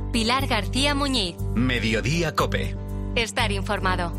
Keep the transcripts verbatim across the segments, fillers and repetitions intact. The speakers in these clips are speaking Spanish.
Pilar García Muñiz. Mediodía COPE. Estar informado.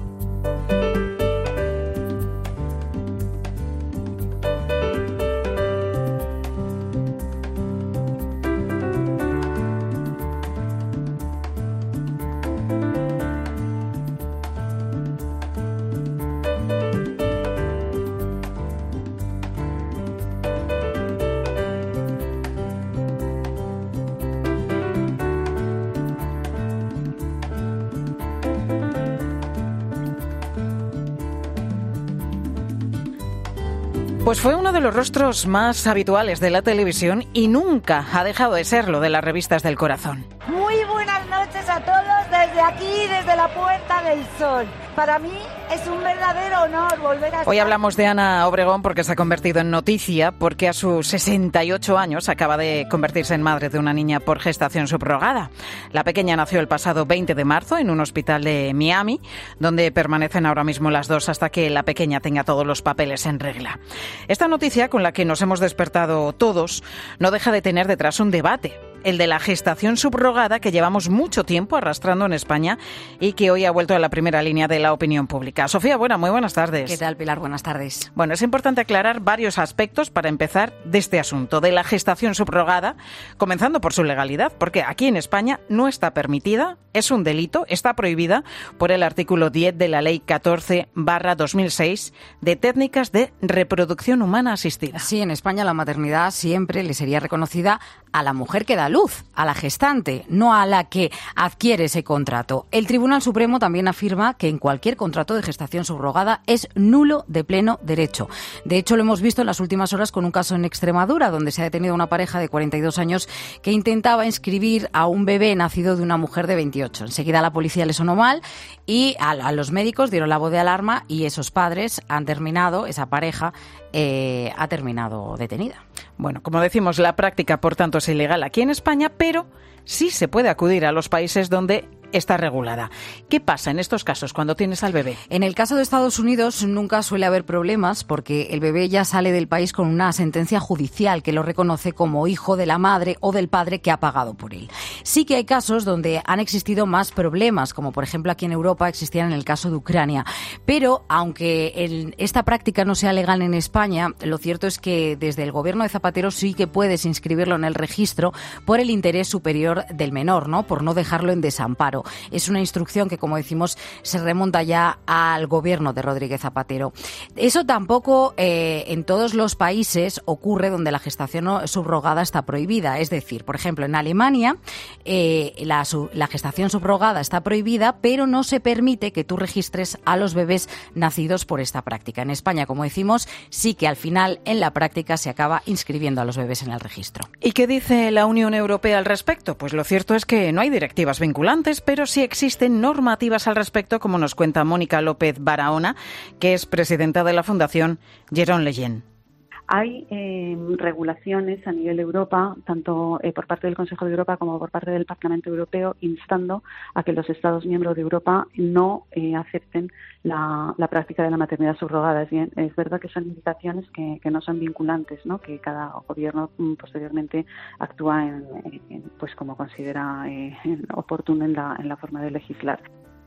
Pues fue uno de los rostros más habituales de la televisión y nunca ha dejado de serlo de las revistas del corazón. Muy buenas noches a todos desde aquí, desde la Puerta del Sol. Para mí es un verdadero honor volver a estar... Hoy hablamos de Ana Obregón porque se ha convertido en noticia, porque a sus sesenta y ocho años acaba de convertirse en madre de una niña por gestación subrogada. La pequeña nació el pasado veinte de marzo en un hospital de Miami, donde permanecen ahora mismo las dos hasta que la pequeña tenga todos los papeles en regla. Esta noticia, con la que nos hemos despertado todos, no deja de tener detrás un debate. El de la gestación subrogada que llevamos mucho tiempo arrastrando en España y que hoy ha vuelto a la primera línea de la opinión pública. Sofía, bueno, muy buenas tardes. ¿Qué tal, Pilar? Buenas tardes. Bueno, es importante aclarar varios aspectos para empezar de este asunto, de la gestación subrogada, comenzando por su legalidad, porque aquí en España no está permitida, es un delito, está prohibida por el artículo diez de la Ley catorce barra dos mil seis de técnicas de reproducción humana asistida. Sí, en España la maternidad siempre le sería reconocida a la mujer que da luz, a la gestante, no a la que adquiere ese contrato. El Tribunal Supremo también afirma que en cualquier contrato de gestación subrogada es nulo de pleno derecho. De hecho, lo hemos visto en las últimas horas con un caso en Extremadura, donde se ha detenido una pareja de cuarenta y dos años que intentaba inscribir a un bebé nacido de una mujer de veintiocho. Enseguida la policía le sonó mal y a, a los médicos dieron la voz de alarma y esos padres han terminado, esa pareja eh, ha terminado detenida. Bueno, como decimos, la práctica, por tanto, es ilegal aquí en España, pero sí se puede acudir a los países donde está regulada. ¿Qué pasa en estos casos cuando tienes al bebé? En el caso de Estados Unidos nunca suele haber problemas porque el bebé ya sale del país con una sentencia judicial que lo reconoce como hijo de la madre o del padre que ha pagado por él. Sí que hay casos donde han existido más problemas, como por ejemplo aquí en Europa existían en el caso de Ucrania. Pero aunque el, esta práctica no sea legal en España, lo cierto es que desde el gobierno de Zapatero sí que puedes inscribirlo en el registro por el interés superior del menor, ¿no? Por no dejarlo en desamparo. Es una instrucción que, como decimos, se remonta ya al gobierno de Rodríguez Zapatero. Eso tampoco eh, en todos los países ocurre donde la gestación subrogada está prohibida. Es decir, por ejemplo, en Alemania eh, la, la gestación subrogada está prohibida, pero no se permite que tú registres a los bebés nacidos por esta práctica. En España, como decimos, sí que al final en la práctica se acaba inscribiendo a los bebés en el registro. ¿Y qué dice la Unión Europea al respecto? Pues lo cierto es que no hay directivas vinculantes, pero sí existen normativas al respecto, como nos cuenta Mónica López Barahona, que es presidenta de la Fundación Jérôme Lejeune. Hay eh, regulaciones a nivel Europa, tanto eh, por parte del Consejo de Europa como por parte del Parlamento Europeo, instando a que los Estados miembros de Europa no eh, acepten la, la práctica de la maternidad subrogada. Es, bien, es verdad que son indicaciones que, que no son vinculantes, ¿no? Que cada gobierno mm, posteriormente actúa en, en, pues como considera eh, oportuno en la, en la forma de legislar.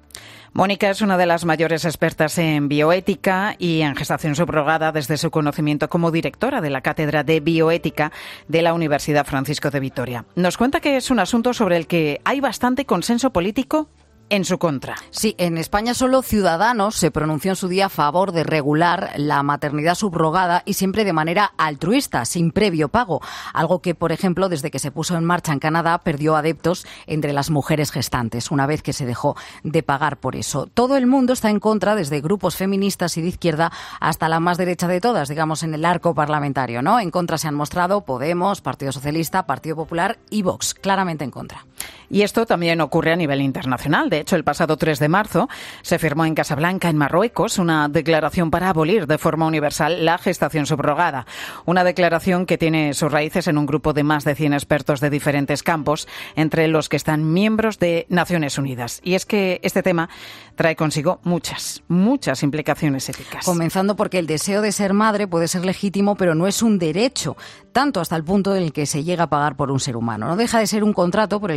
Mónica es una de las mayores expertas en bioética y en gestación subrogada desde su conocimiento como directora de la Cátedra de Bioética de la Universidad Francisco de Vitoria. Nos cuenta que es un asunto sobre el que hay bastante consenso político en su contra. Sí, en España solo Ciudadanos se pronunció en su día a favor de regular la maternidad subrogada y siempre de manera altruista, sin previo pago. Algo que, por ejemplo, desde que se puso en marcha en Canadá, perdió adeptos entre las mujeres gestantes, una vez que se dejó de pagar por eso. Todo el mundo está en contra, desde grupos feministas y de izquierda hasta la más derecha de todas, digamos, en el arco parlamentario, ¿no? En contra se han mostrado Podemos, Partido Socialista, Partido Popular y Vox, claramente en contra. Y esto también ocurre a nivel internacional. De hecho, el pasado tres de marzo se firmó en Casablanca, en Marruecos, una declaración para abolir de forma universal la gestación subrogada. Una declaración que tiene sus raíces en un grupo de más de cien expertos de diferentes campos, entre los que están miembros de Naciones Unidas. Y es que este tema trae consigo muchas, muchas implicaciones éticas. Comenzando porque el deseo de ser madre puede ser legítimo, pero no es un derecho, tanto hasta el punto en el que se llega a pagar por un ser humano. No deja de ser un contrato por el que muchos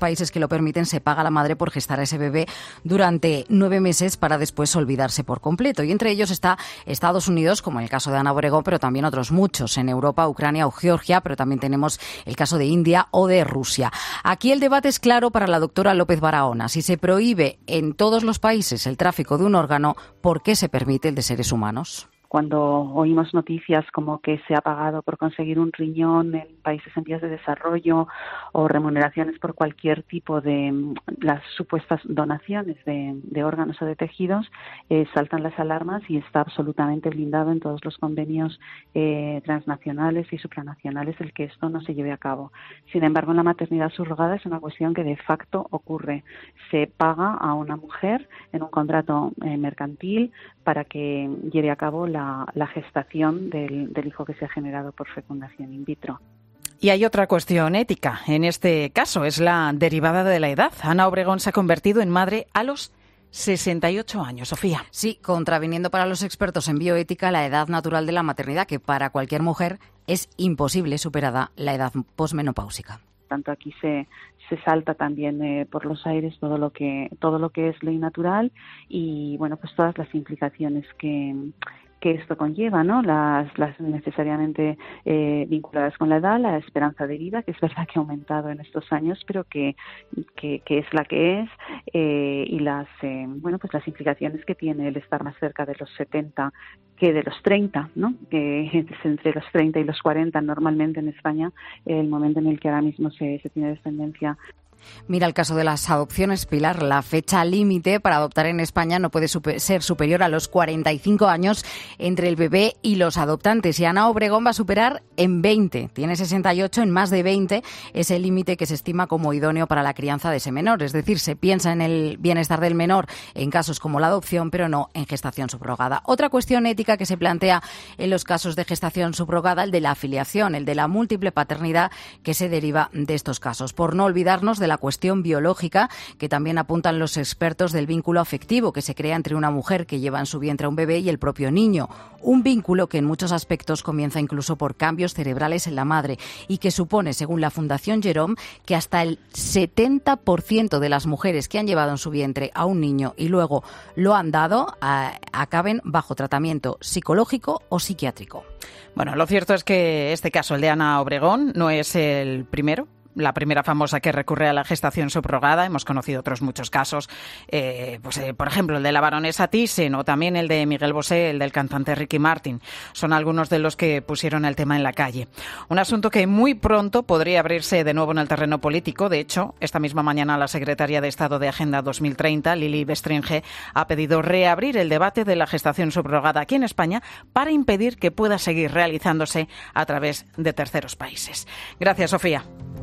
países que lo permiten se paga a la madre por gestar a ese bebé durante nueve meses para después olvidarse por completo. Y entre ellos está Estados Unidos, como en el caso de Ana Obregón, pero también otros muchos, en Europa, Ucrania o Georgia, pero también tenemos el caso de India o de Rusia. Aquí el debate es claro para la doctora López Barahona. Si se prohíbe en todos los países el tráfico de un órgano, ¿por qué se permite el de seres humanos? Cuando oímos noticias como que se ha pagado por conseguir un riñón en países en vías de desarrollo o remuneraciones por cualquier tipo de las supuestas donaciones de, de órganos o de tejidos, eh, saltan las alarmas y está absolutamente blindado en todos los convenios eh, transnacionales y supranacionales el que esto no se lleve a cabo. Sin embargo, en la maternidad subrogada es una cuestión que de facto ocurre. Se paga a una mujer en un contrato eh, mercantil para que lleve a cabo la La, la gestación del, del hijo que se ha generado por fecundación in vitro. Y hay otra cuestión ética. En este caso es la derivada de la edad. Ana Obregón se ha convertido en madre a los sesenta y ocho años, Sofía. Sí, contraviniendo para los expertos en bioética la edad natural de la maternidad, que para cualquier mujer es imposible superada la edad posmenopáusica. Tanto aquí se, se salta también eh, por los aires todo lo que todo lo que es ley natural y bueno, pues todas las implicaciones que que esto conlleva, ¿no? Las, las necesariamente eh, vinculadas con la edad, la esperanza de vida, que es verdad que ha aumentado en estos años, pero que, que, que es la que es, eh, y las, eh, bueno, pues las implicaciones que tiene el estar más cerca de los setenta que de los treinta, ¿no? Que es entre los treinta y los cuarenta normalmente en España, el momento en el que ahora mismo se, se tiene descendencia. Mira el caso de las adopciones, Pilar. La fecha límite para adoptar en España no puede super, ser superior a los cuarenta y cinco años entre el bebé y los adoptantes. Y Ana Obregón va a superar en veinte. Tiene sesenta y ocho, en más de veinte es el límite que se estima como idóneo para la crianza de ese menor. Es decir, se piensa en el bienestar del menor en casos como la adopción, pero no en gestación subrogada. Otra cuestión ética que se plantea en los casos de gestación subrogada, el de la afiliación, el de la múltiple paternidad que se deriva de estos casos. Por no olvidarnos de la cuestión biológica que también apuntan los expertos del vínculo afectivo que se crea entre una mujer que lleva en su vientre a un bebé y el propio niño. Un vínculo que en muchos aspectos comienza incluso por cambios cerebrales en la madre y que supone, según la Fundación Jerome, que hasta el setenta por ciento de las mujeres que han llevado en su vientre a un niño y luego lo han dado a, acaben bajo tratamiento psicológico o psiquiátrico. Bueno, lo cierto es que este caso, el de Ana Obregón, no es el primero. La primera famosa que recurre a la gestación subrogada. Hemos conocido otros muchos casos, eh, pues, eh, por ejemplo, el de la baronesa Thyssen o también el de Miguel Bosé, el del cantante Ricky Martin. Son algunos de los que pusieron el tema en la calle. Un asunto que muy pronto podría abrirse de nuevo en el terreno político. De hecho, esta misma mañana la secretaria de Estado de Agenda dos mil treinta, Lili Bestringe, ha pedido reabrir el debate de la gestación subrogada aquí en España para impedir que pueda seguir realizándose a través de terceros países. Gracias, Sofía.